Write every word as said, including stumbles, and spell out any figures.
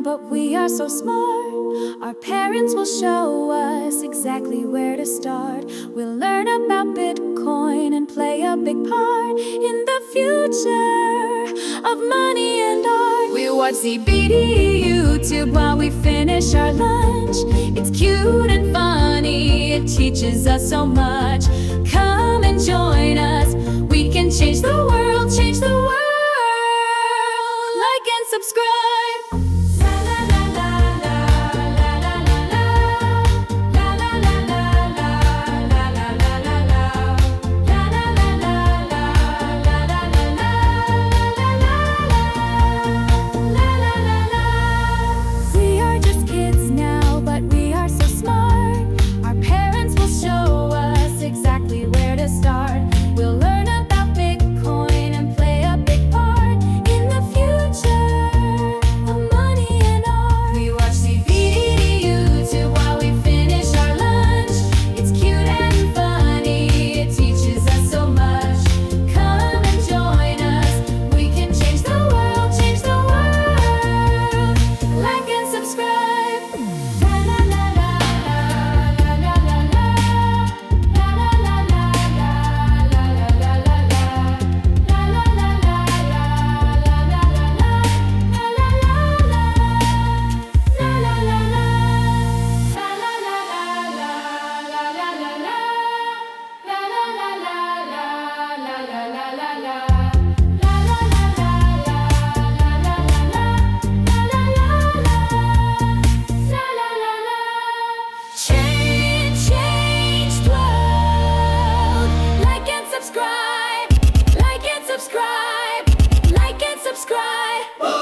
but we are so smart. Our parents will show us exactly where to start. We'll learn about Bitcoin and play a big part in the future of money and art. We watch Z B D YouTube while we finish our lunch. It's cute and funny, it teaches us so much. Come and join us, we can change the world, change the world. Like and subscribe. Subscribe, like and subscribe.